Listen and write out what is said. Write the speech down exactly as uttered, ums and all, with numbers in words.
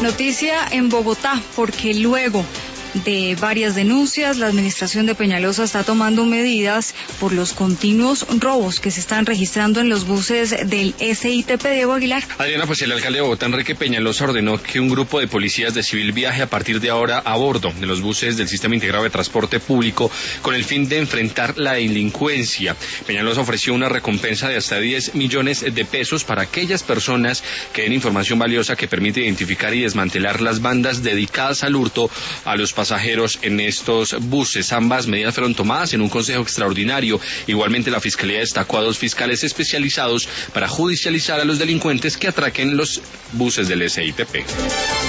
Noticia en Bogotá, porque luego de varias denuncias, la administración de Peñalosa está tomando medidas por los continuos robos que se están registrando en los buses del S I T P. Diego Aguilar. Adriana, pues el alcalde de Bogotá, Enrique Peñalosa, ordenó que un grupo de policías de civil viaje a partir de ahora a bordo de los buses del Sistema Integrado de Transporte Público con el fin de enfrentar la delincuencia. Peñalosa ofreció una recompensa de hasta diez millones de pesos para aquellas personas que den información valiosa que permite identificar y desmantelar las bandas dedicadas al hurto a los pasajeros pasajeros en estos buses. Ambas medidas fueron tomadas en un consejo extraordinario. Igualmente, la Fiscalía destacó a dos fiscales especializados para judicializar a los delincuentes que atraquen los buses del S I T P.